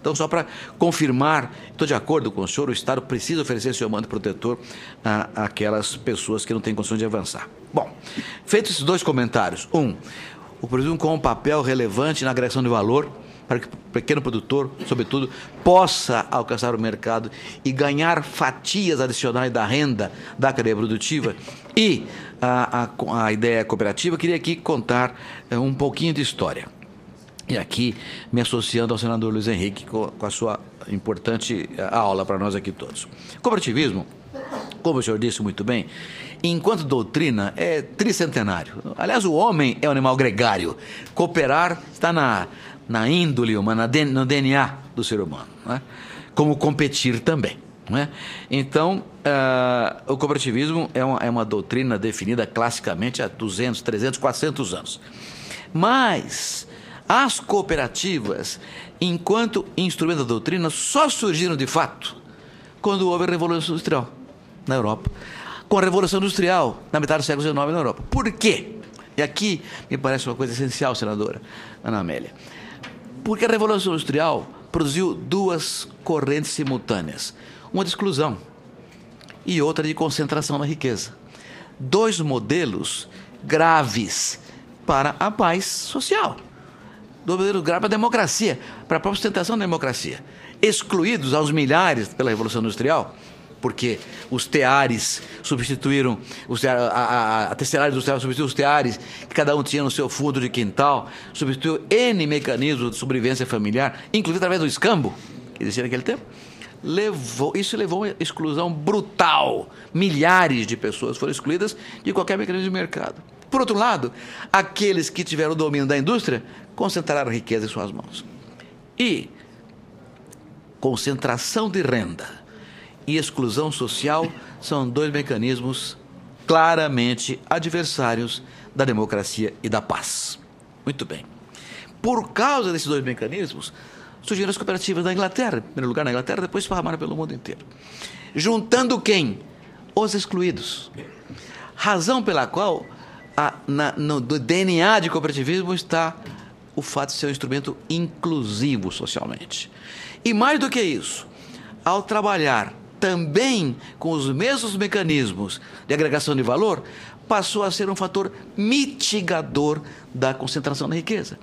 Então, só para confirmar, estou de acordo com o senhor, o Estado precisa oferecer seu manto protetor àquelas pessoas que não têm condições de avançar. Bom, feitos esses dois comentários. O cooperativismo com um papel relevante na agregação de valor para que o pequeno produtor, sobretudo, possa alcançar o mercado e ganhar fatias adicionais da renda da cadeia produtiva. E a ideia cooperativa, queria aqui contar um pouquinho de história. E aqui me associando ao senador Luiz Henrique com a sua importante aula para nós aqui todos. Cooperativismo, como o senhor disse muito bem, enquanto doutrina é tricentenário. Aliás, o homem é um animal gregário. Cooperar está na índole humana, no DNA do ser humano, né? Como competir também, né? Então, o cooperativismo é uma doutrina definida classicamente há 200, 300, 400 anos. Mas as cooperativas, enquanto instrumento da doutrina, só surgiram de fato quando houve a Revolução Industrial na Europa. Com a Revolução Industrial, na metade do século XIX na Europa. Por quê? E aqui me parece uma coisa essencial, senadora Ana Amélia. Porque a Revolução Industrial produziu duas correntes simultâneas. Uma de exclusão e outra de concentração da riqueza. Dois modelos graves para a paz social. Dois modelos graves para a democracia, para a própria sustentação da democracia. Excluídos aos milhares pela Revolução Industrial, porque os teares substituíram, a tecelagem industrial substituiu os teares, que cada um tinha no seu fundo de quintal, substituiu N mecanismos de sobrevivência familiar, inclusive através do escambo, que existia naquele tempo. Isso levou a uma exclusão brutal. Milhares de pessoas foram excluídas de qualquer mecanismo de mercado. Por outro lado, aqueles que tiveram o domínio da indústria concentraram a riqueza em suas mãos. E concentração de renda e exclusão social são dois mecanismos claramente adversários da democracia e da paz. Muito bem. Por causa desses dois mecanismos, surgiram as cooperativas da Inglaterra, em primeiro lugar na Inglaterra, depois esparramaram pelo mundo inteiro. Juntando quem? Os excluídos. Razão pela qual no DNA de cooperativismo está o fato de ser um instrumento inclusivo socialmente. E mais do que isso, ao trabalhar também com os mesmos mecanismos de agregação de valor, passou a ser um fator mitigador da concentração da riqueza.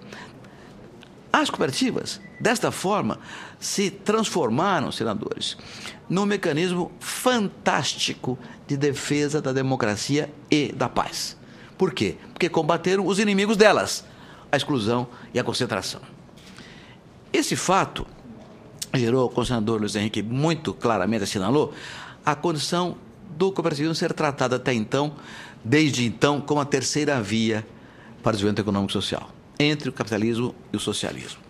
As cooperativas, desta forma, se transformaram, senadores, num mecanismo fantástico de defesa da democracia e da paz. Por quê? Porque combateram os inimigos delas, a exclusão e a concentração. Esse fato gerou, como o senador Luiz Henrique muito claramente assinalou, a condição do cooperativismo ser tratado até então, desde então, como a terceira via para o desenvolvimento econômico e social, entre o capitalismo e o socialismo.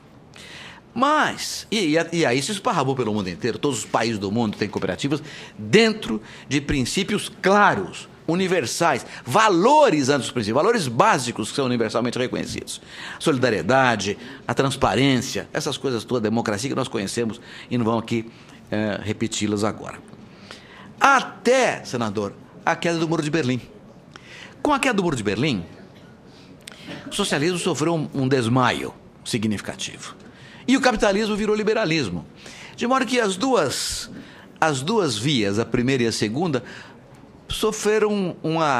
Mas, e aí se esparramou pelo mundo inteiro, todos os países do mundo têm cooperativas dentro de princípios claros, universais, valores antes dos princípios, valores básicos que são universalmente reconhecidos. Solidariedade, a transparência, essas coisas todas, a democracia que nós conhecemos e não vamos aqui repeti-las agora. Até, senador, a queda do Muro de Berlim. Com a queda do Muro de Berlim, o socialismo sofreu um desmaio significativo. E o capitalismo virou liberalismo. De modo que as duas vias, a primeira e a segunda, sofreram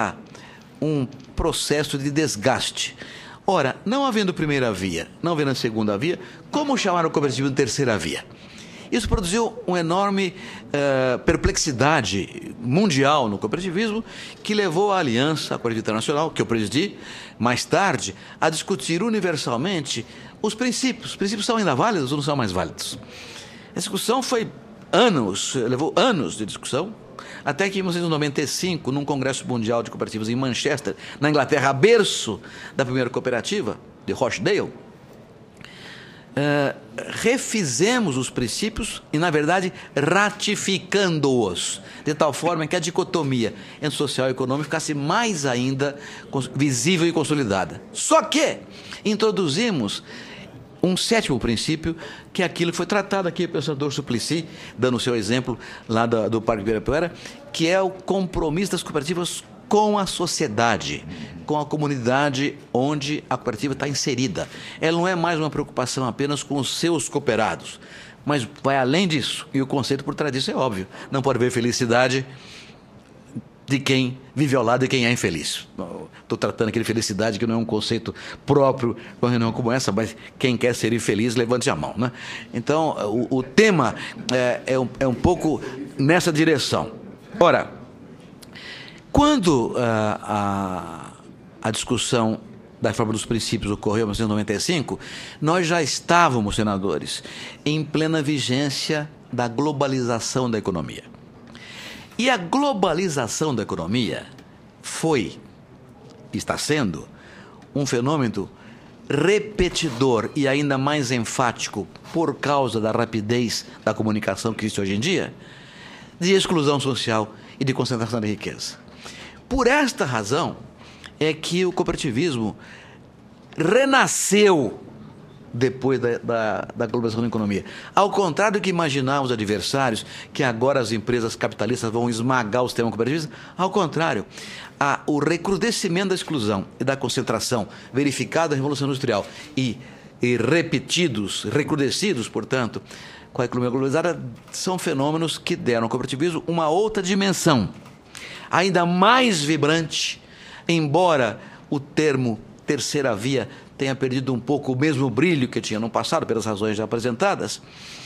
um processo de desgaste. Ora, não havendo primeira via, não havendo segunda via, como chamar o cooperativismo de terceira via? Isso produziu uma enorme perplexidade mundial no cooperativismo, que levou a Aliança, a Cooperativa Internacional, que eu presidi, mais tarde, a discutir universalmente os princípios. Os princípios são ainda válidos ou não são mais válidos? A discussão foi levou anos de discussão, até que em 1995, num Congresso Mundial de Cooperativas em Manchester, na Inglaterra, berço da primeira cooperativa, de Rochdale, refizemos os princípios e, na verdade, ratificando-os, de tal forma que a dicotomia entre social e econômico ficasse mais ainda visível e consolidada. Só que introduzimos um sétimo princípio, que é aquilo que foi tratado aqui pelo senador Suplicy, dando o seu exemplo lá do Parque Ibirapuera, que é o compromisso das cooperativas com a sociedade, com a comunidade onde a cooperativa está inserida. Ela não é mais uma preocupação apenas com os seus cooperados, mas vai além disso. E o conceito por trás disso é óbvio. Não pode haver felicidade de quem vive ao lado de quem é infeliz. Estou tratando aqui de felicidade, que não é um conceito próprio para uma reunião como essa, mas quem quer ser infeliz, levante a mão, né? Então, o tema é um pouco nessa direção. Ora, quando a discussão da reforma dos princípios ocorreu em 1995, nós já estávamos, senadores, em plena vigência da globalização da economia. E a globalização da economia está sendo um fenômeno repetidor e ainda mais enfático por causa da rapidez da comunicação que existe hoje em dia, de exclusão social e de concentração de riqueza. Por esta razão é que o cooperativismo renasceu depois da globalização da economia. Ao contrário do que imaginavam os adversários, que agora as empresas capitalistas vão esmagar o sistema cooperativista, ao contrário, o recrudescimento da exclusão e da concentração verificado na Revolução Industrial e recrudescidos, portanto, com a economia globalizada, são fenômenos que deram ao cooperativismo uma outra dimensão, ainda mais vibrante, embora o termo terceira via tenha perdido um pouco o mesmo brilho que tinha no passado, pelas razões já apresentadas,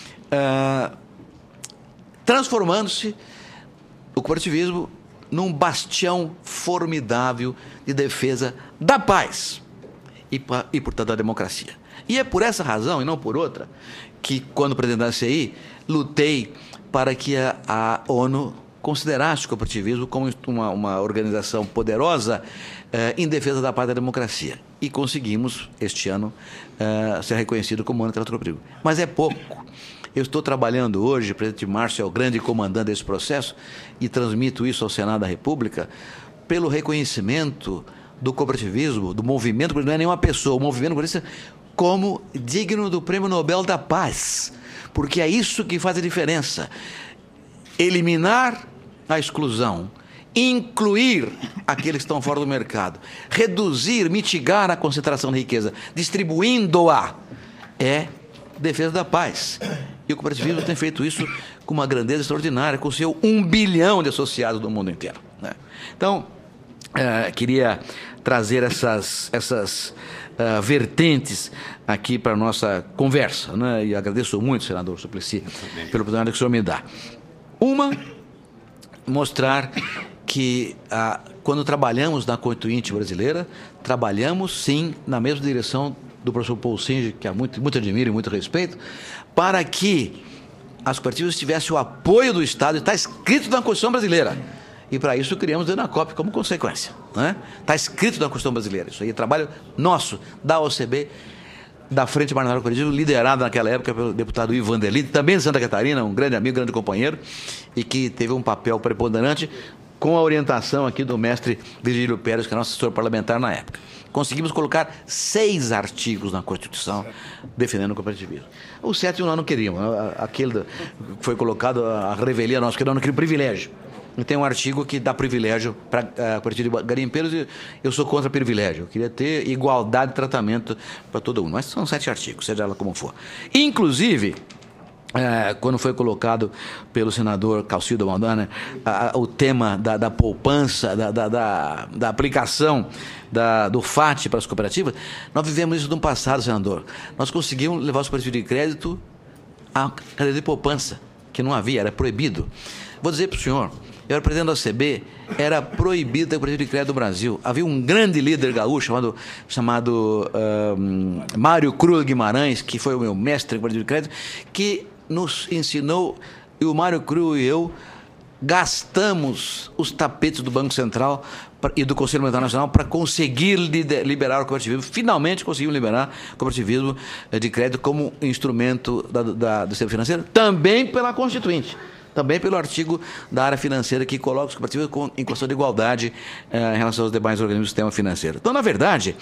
transformando-se o cooperativismo num bastião formidável de defesa da paz e portanto, da democracia. E é por essa razão, e não por outra, que, quando presidente da CI, lutei para que a ONU considerasse o cooperativismo como uma organização poderosa em defesa da paz e da democracia. E conseguimos, este ano, ser reconhecido como ano internacional do cooperativismo. Mas é pouco. Eu estou trabalhando hoje, o presidente Márcio é o grande comandante desse processo, e transmito isso ao Senado da República, pelo reconhecimento do cooperativismo, do movimento, não é nenhuma pessoa, o movimento cooperatista, como digno do Prêmio Nobel da Paz. Porque é isso que faz a diferença. Eliminar a exclusão, incluir aqueles que estão fora do mercado, reduzir, mitigar a concentração de riqueza, distribuindo-a, é defesa da paz. E o cooperativismo tem feito isso com uma grandeza extraordinária, com o seu 1 bilhão de associados do mundo inteiro, né? Então, queria trazer essas vertentes aqui para a nossa conversa, né? E agradeço muito, senador Suplicy, pela oportunidade que o senhor me dá. Uma, mostrar que quando trabalhamos na Constituinte brasileira, trabalhamos sim na mesma direção do professor Paul Singer, que há muito admiro e muito respeito, para que as cooperativas tivessem o apoio do Estado, e está escrito na Constituição brasileira. E para isso criamos o ENACOP como consequência, né? Está escrito na Constituição brasileira. Isso aí é trabalho nosso, da OCB, da Frente Parlamentar Cooperativa, liderada naquela época pelo deputado Ivan Delide, também de Santa Catarina, um grande amigo, grande companheiro, e que teve um papel preponderante com a orientação aqui do mestre Virgílio Pérez, que é nosso assessor parlamentar na época. Conseguimos colocar 6 artigos na Constituição defendendo o cooperativismo. O 7º nós não queríamos, aquele que foi colocado, a revelia nossa, que nós não queríamos privilégio. E tem um artigo que dá privilégio para a cooperativa de garimpeiros, e eu sou contra privilégio. Eu queria ter igualdade de tratamento para todo mundo. Mas são 7 artigos, seja ela como for. Inclusive, quando foi colocado pelo senador Calcildo Maldana o tema da poupança, da aplicação do FAT para as cooperativas, nós vivemos isso no passado, senador. Nós conseguimos levar os cooperativos de crédito à cadeia de poupança, que não havia, era proibido. Vou dizer para o senhor, eu era presidente da OCB, era proibido ter cooperativa de crédito no Brasil. Havia um grande líder gaúcho chamado Mário Cruz Guimarães, que foi o meu mestre em cooperativa de crédito, que nos ensinou, e o Mário Cruz e eu gastamos os tapetes do Banco Central e do Conselho Monetário Nacional para conseguir liberar o cooperativismo. Finalmente conseguimos liberar o cooperativismo de crédito como instrumento do sistema financeiro, também pela Constituinte. Também pelo artigo da área financeira que coloca os cooperativos em condição de igualdade em relação aos demais organismos do sistema financeiro. Então, na verdade,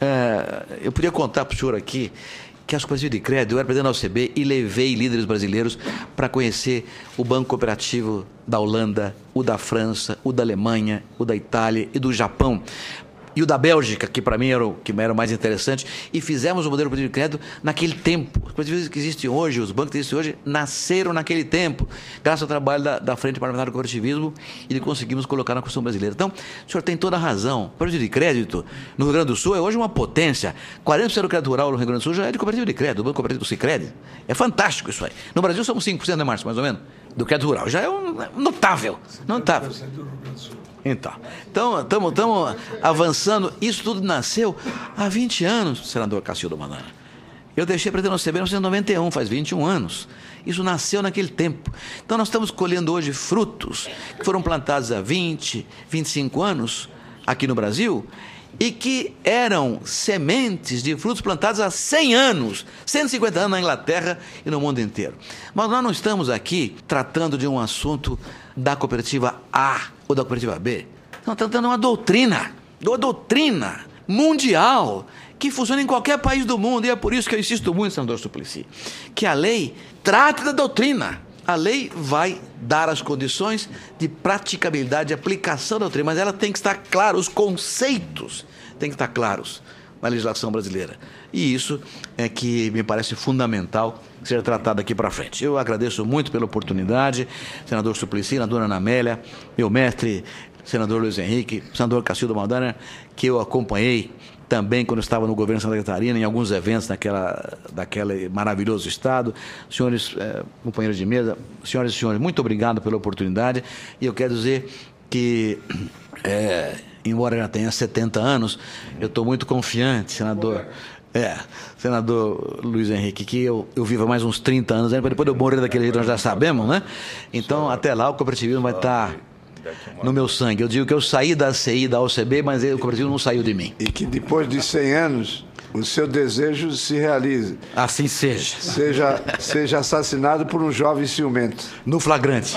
eu podia contar para o senhor aqui que as cooperativas de crédito, eu era presidente da OCB e levei líderes brasileiros para conhecer o Banco Cooperativo da Holanda, o da França, o da Alemanha, o da Itália e do Japão. e o da Bélgica, que para mim era o mais interessante, e fizemos o modelo cooperativo de crédito naquele tempo. Os cooperativos que existem hoje, os bancos que existem hoje, nasceram naquele tempo, graças ao trabalho da Frente Parlamentar do Cooperativismo, e conseguimos colocar na Constituição brasileira. Então, o senhor tem toda a razão. O cooperativo de crédito no Rio Grande do Sul é hoje uma potência. 40% do crédito rural no Rio Grande do Sul já é de cooperativo de crédito, o Banco Cooperativo do Sicredi. É fantástico isso aí. No Brasil somos 5%, né, Márcio, mais ou menos, do crédito rural. Já é notável. Notável. Então, estamos avançando. Isso tudo nasceu há 20 anos, senador Cacildo Madana. Eu deixei para ter no CB em 1991, faz 21 anos. Isso nasceu naquele tempo. Então, nós estamos colhendo hoje frutos que foram plantados há 20, 25 anos aqui no Brasil e que eram sementes de frutos plantados há 100 anos, 150 anos na Inglaterra e no mundo inteiro. Mas nós não estamos aqui tratando de um assunto da cooperativa A ou da cooperativa B. Estamos tratando de uma doutrina mundial que funciona em qualquer país do mundo, e é por isso que eu insisto muito, senador Suplicy, que a lei trate da doutrina. A lei vai dar as condições de praticabilidade, de aplicação da doutrina, mas ela tem que estar clara, os conceitos têm que estar claros na legislação brasileira. E isso é que me parece fundamental ser tratado aqui para frente. Eu agradeço muito pela oportunidade, senador Suplicy, senadora Ana Amélia, meu mestre, senador Luiz Henrique, senador Cacildo Madana, que eu acompanhei também quando eu estava no governo de Santa Catarina, em alguns eventos daquele maravilhoso estado. Senhores companheiros de mesa, senhoras e senhores, muito obrigado pela oportunidade. E eu quero dizer que, embora eu já tenha 70 anos, eu estou muito confiante, senador Luiz Henrique, que eu viva mais uns 30 anos, depois de eu morrer daquele jeito, nós já sabemos, né? Então, até lá, o cooperativismo vai estar no meu sangue. Eu digo que eu saí da CI, da OCB, mas o cooperativismo não saiu de mim. E que depois de 100 anos, o seu desejo se realize. Assim seja. Seja assassinado por um jovem ciumento. No flagrante.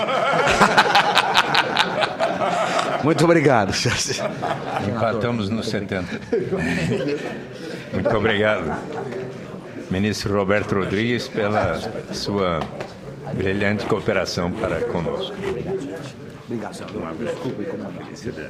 Muito obrigado. Empatamos no 70. Muito obrigado, ministro Roberto Rodrigues, pela sua brilhante cooperação para conosco. Obrigado, senador. Desculpe como uma felicidade.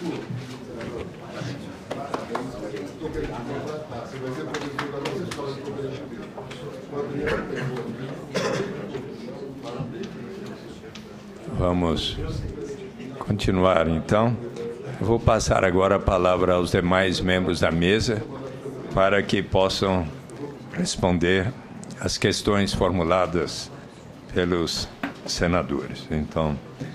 Vamos continuar, então. Eu vou passar agora a palavra aos demais membros da mesa para que possam responder às questões formuladas pelos senadores. Então,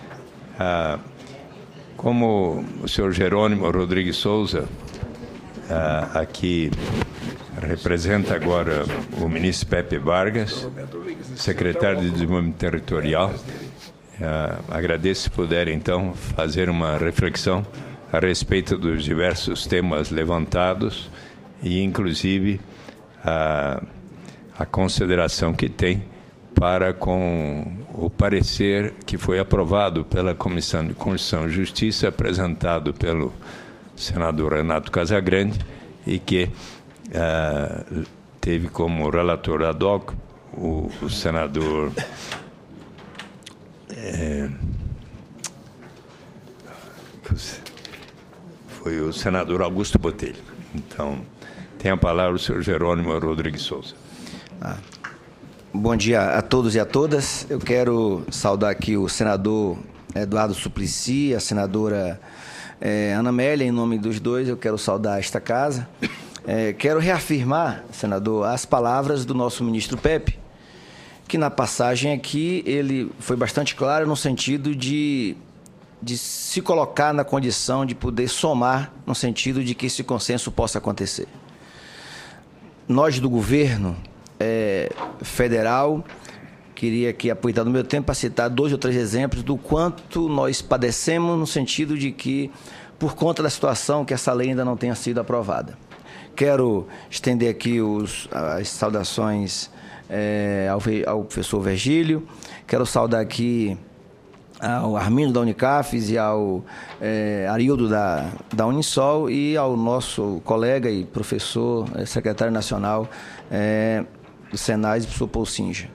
como o senhor Jerônimo Rodrigues Souza aqui representa agora o ministro Pepe Vargas, secretário de Desenvolvimento Territorial, agradeço se puder, então, fazer uma reflexão a respeito dos diversos temas levantados e, inclusive, a consideração que tem para com o parecer que foi aprovado pela Comissão de Constituição e Justiça, apresentado pelo senador Renato Casagrande, e que teve como relator ad hoc o senador foi o senador Augusto Botelho. Então, tem a palavra o senhor Jerônimo Rodrigues Souza. Bom dia a todos e a todas. Eu quero saudar aqui o senador Eduardo Suplicy, a senadora Ana Amélia, em nome dos dois, eu quero saudar esta casa. Quero reafirmar, senador, as palavras do nosso ministro Pepe, que na passagem aqui ele foi bastante claro no sentido de se colocar na condição de poder somar, no sentido de que esse consenso possa acontecer. Nós do governo federal, queria aqui aproveitar o meu tempo para citar 2 ou 3 exemplos do quanto nós padecemos no sentido de que, por conta da situação, que essa lei ainda não tenha sido aprovada. Quero estender aqui as saudações ao professor Virgílio, quero saudar aqui ao Armindo da Unicafes e ao Arildo da Unisol e ao nosso colega e professor, secretário nacional do Senais, professor Paul Sinja.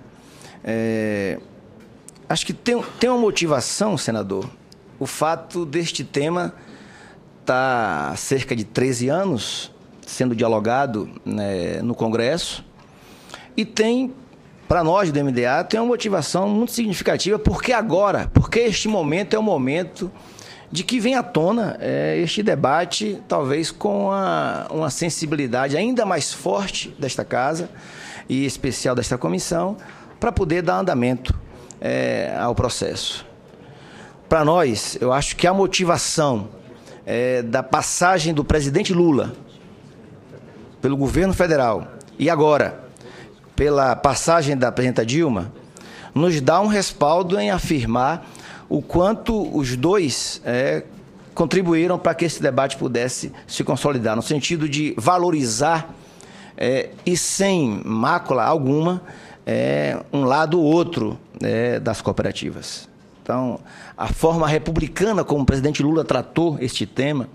Acho que tem uma motivação, senador, o fato deste tema está há cerca de 13 anos sendo dialogado, né, no Congresso, e tem, para nós do MDA, tem uma motivação muito significativa, porque este momento é o momento de que vem à tona este debate, talvez com uma sensibilidade ainda mais forte desta casa, e especial desta comissão, para poder dar andamento ao processo. Para nós, eu acho que a motivação da passagem do presidente Lula pelo governo federal e agora pela passagem da presidenta Dilma, nos dá um respaldo em afirmar o quanto os dois contribuíram para que esse debate pudesse se consolidar, no sentido de valorizar e sem mácula alguma um lado ou outro das cooperativas. Então, a forma republicana como o presidente Lula tratou este tema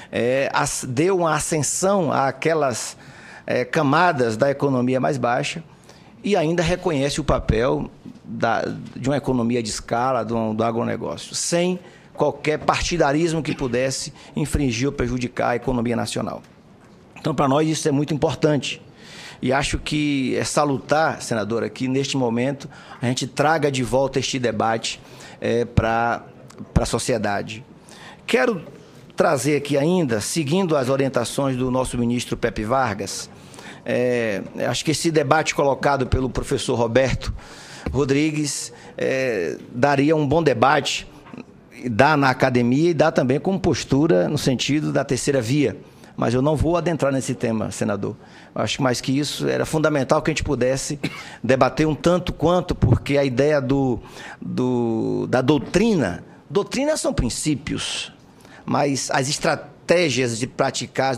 deu uma ascensão àquelas camadas da economia mais baixa e ainda reconhece o papel de uma economia de escala, do agronegócio, sem qualquer partidarismo que pudesse infringir ou prejudicar a economia nacional. Então, para nós, isso é muito importante. E acho que é salutar, senadora, que neste momento a gente traga de volta este debate para a sociedade. Quero trazer aqui ainda, seguindo as orientações do nosso ministro Pepe Vargas, acho que esse debate colocado pelo professor Roberto Rodrigues daria um bom debate, dá na academia e dá também como postura no sentido da terceira via. Mas eu não vou adentrar nesse tema, senador. Acho mais que isso era fundamental que a gente pudesse debater um tanto quanto, porque a ideia da doutrina são princípios, mas as estratégias de praticar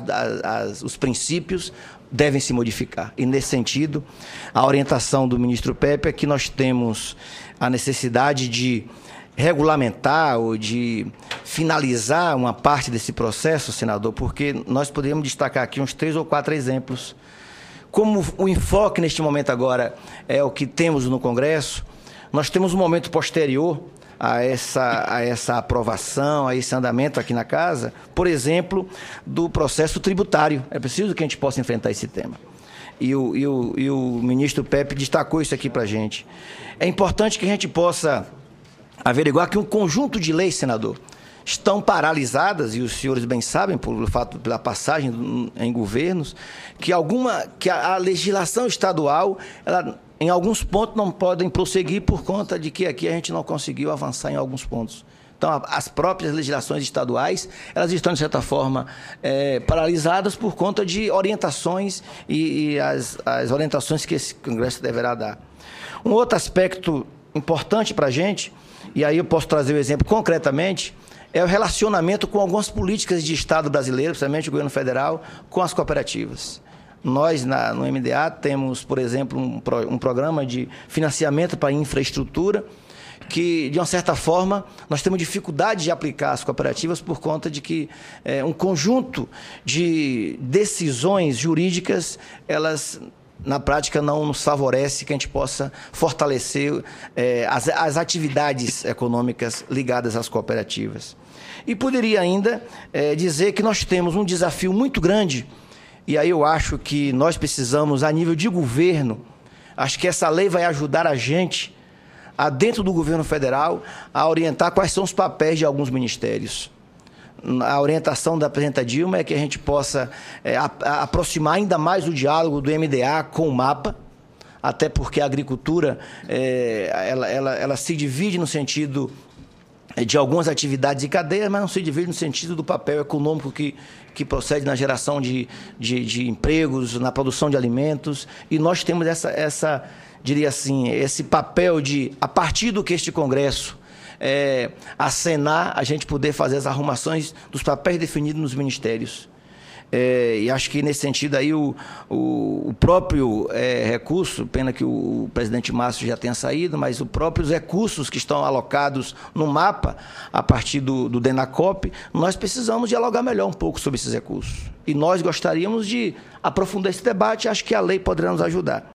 os princípios devem se modificar. E, nesse sentido, a orientação do ministro Pepe é que nós temos a necessidade de regulamentar ou de finalizar uma parte desse processo, senador, porque nós poderíamos destacar aqui uns 3 ou 4 exemplos. Como o enfoque neste momento agora é o que temos no Congresso, nós temos um momento posterior a essa aprovação, a esse andamento aqui na casa, por exemplo, do processo tributário. É preciso que a gente possa enfrentar esse tema. E o ministro Pepe destacou isso aqui para a gente. É importante que a gente possa averiguar que um conjunto de leis, senador, estão paralisadas, e os senhores bem sabem, pela passagem em governos, que a legislação estadual, ela, em alguns pontos, não podem prosseguir por conta de que aqui a gente não conseguiu avançar em alguns pontos. Então, as próprias legislações estaduais, elas estão, de certa forma, paralisadas por conta de orientações e as orientações que esse Congresso deverá dar. Um outro aspecto importante para a gente, e aí eu posso trazer o exemplo concretamente, é o relacionamento com algumas políticas de Estado brasileiro, principalmente o governo federal, com as cooperativas. Nós, no MDA, temos, por exemplo, um programa de financiamento para infraestrutura, que, de uma certa forma, nós temos dificuldade de aplicar as cooperativas por conta de que um conjunto de decisões jurídicas, elas, na prática, não nos favorece que a gente possa fortalecer as atividades econômicas ligadas às cooperativas. E poderia ainda dizer que nós temos um desafio muito grande, e aí eu acho que nós precisamos, a nível de governo, acho que essa lei vai ajudar a gente, dentro do governo federal, a orientar quais são os papéis de alguns ministérios. A orientação da presidenta Dilma é que a gente possa aproximar ainda mais o diálogo do MDA com o MAPA, até porque a agricultura ela se divide no sentido de algumas atividades e cadeias, mas não se divide no sentido do papel econômico que procede na geração de empregos, na produção de alimentos, e nós temos diria assim, esse papel de, a partir do que este Congresso acenar, a gente poder fazer as arrumações dos papéis definidos nos ministérios. E acho que, nesse sentido, aí o próprio recurso, pena que o presidente Márcio já tenha saído, mas os próprios recursos que estão alocados no MAPA, a partir do DENACOP, nós precisamos dialogar melhor um pouco sobre esses recursos. E nós gostaríamos de aprofundar esse debate, acho que a lei poderá nos ajudar.